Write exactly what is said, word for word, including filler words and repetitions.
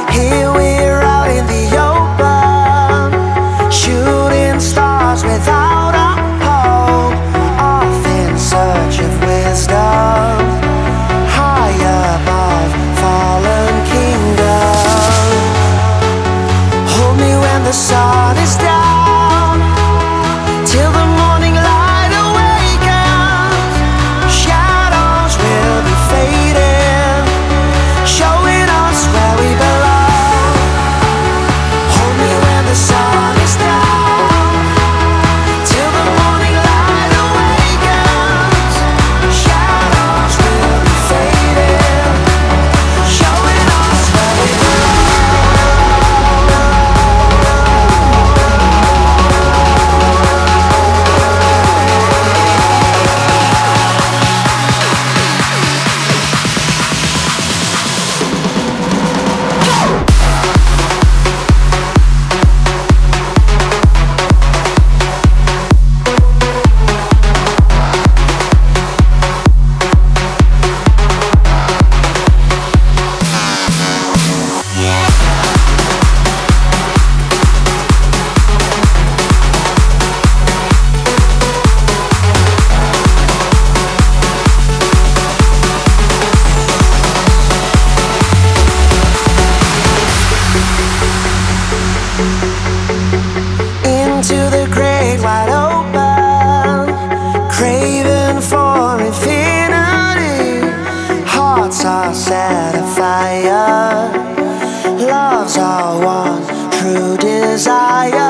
Here we're out in the open, shooting stars without a hope, off in search of wisdom, high above fallen kingdom. Hold me when the sun is down, till the morning light awakens. Shadows will be fading, showing us where we belong. Hold me when the sun is down, till the morning light awakens. Shadows will be fading, showing us where we into the great wide open, craving for infinity. Hearts are set afire, love's our one true desire.